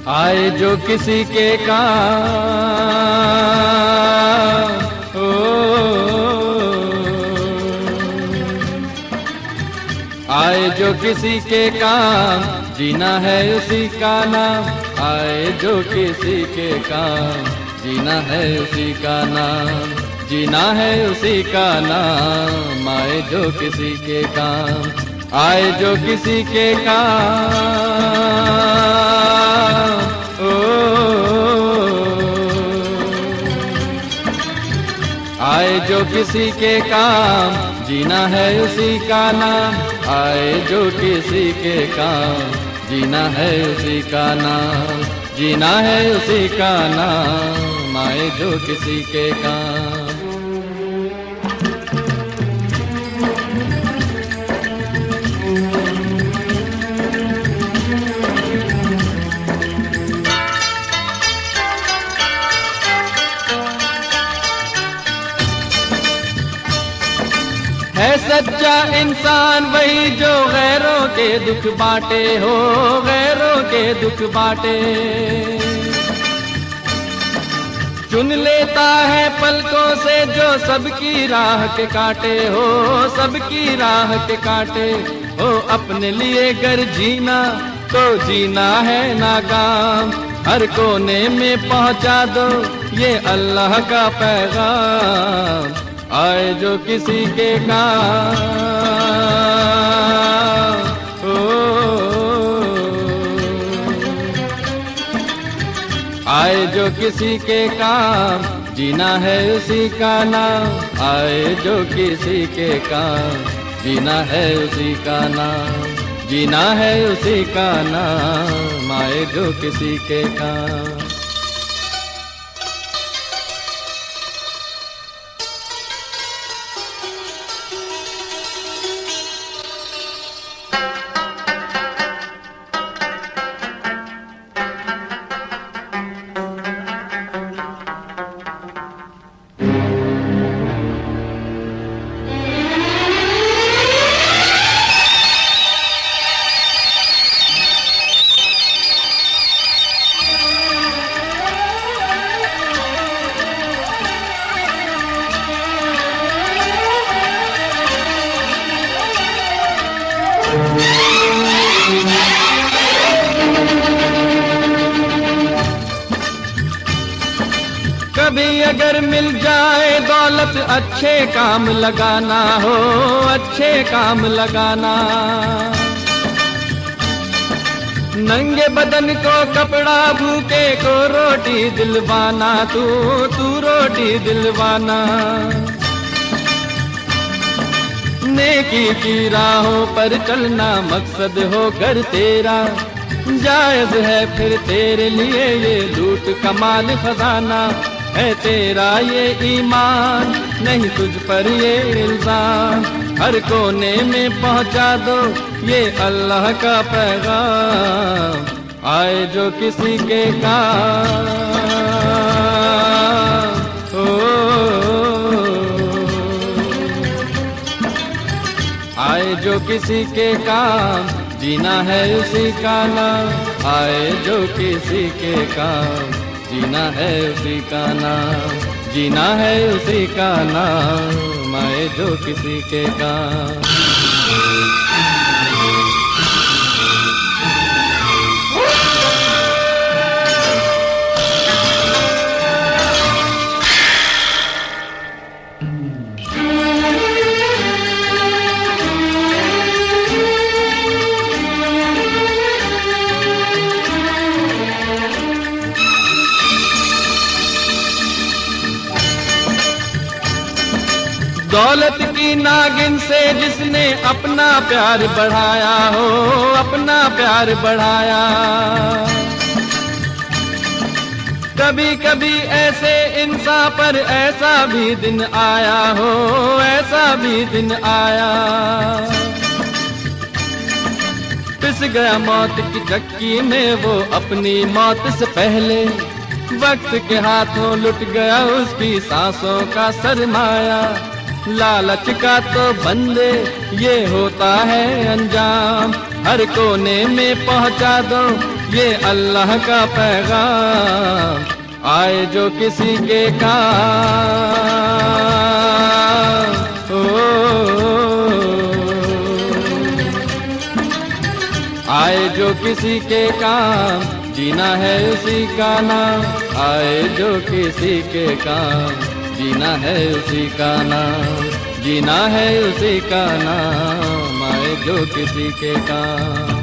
आए जो किसी के काम, ओ आए जो किसी के काम, जीना है उसी का नाम। आए जो किसी के काम, जीना है उसी का नाम, जीना है उसी का नाम। आए जो किसी के काम, आए जो किसी के काम, ओ आए जो किसी के काम, जीना है उसी का नाम। आए जो किसी के काम, जीना है उसी का नाम, जीना है उसी का नाम। आए जो किसी के काम। है सच्चा इंसान वही जो गैरों के दुख बांटे हो, गैरों के दुख बांटे। चुन लेता है पलकों से जो सबकी राह के काटे हो, सबकी राह के काटे हो। अपने लिए गर जीना तो जीना है नाकाम। हर कोने में पहुंचा दो ये अल्लाह का पैगाम। आए जो किसी के काम, ओ आए जो किसी के काम, जीना है उसी का नाम। आए जो किसी के काम, जीना है उसी का नाम, जीना है उसी का नाम। आए जो किसी के काम। कभी अगर मिल जाए दौलत, अच्छे काम लगाना हो, अच्छे काम लगाना। नंगे बदन को कपड़ा, भूखे को रोटी दिलवाना। तू रोटी दिलवाना। नेकी की राहों पर चलना मकसद हो कर तेरा। जायज है फिर तेरे लिए ये लूट कमाल खजाना। है तेरा ये ईमान, नहीं तुझ पर ये इल्जाम। हर कोने में पहुंचा दो ये अल्लाह का पैगाम। आए जो किसी के काम, ओ आए जो किसी के काम, जीना है उसी का नाम। आए जो किसी के काम, जीना है उसी का नाम, जीना है उसी का नाम। आए जो किसी के काम। दौलत की नागिन से जिसने अपना प्यार बढ़ाया हो, अपना प्यार बढ़ाया। कभी कभी ऐसे इंसान पर ऐसा भी दिन आया हो, ऐसा भी दिन आया। पिस गया मौत की चक्की में वो अपनी मौत से पहले। वक्त के हाथों लुट गया उसकी सांसों का सरमाया। लालच का तो बंदे ये होता है अंजाम, हर कोने में पहुंचा दो ये अल्लाह का पैगाम, आए जो किसी के काम। आए जो किसी के काम, जीना है उसी का नाम, आए जो किसी के काम, जीना है उसी का नाम, जीना है उसी का नाम, आए जो किसी के काम।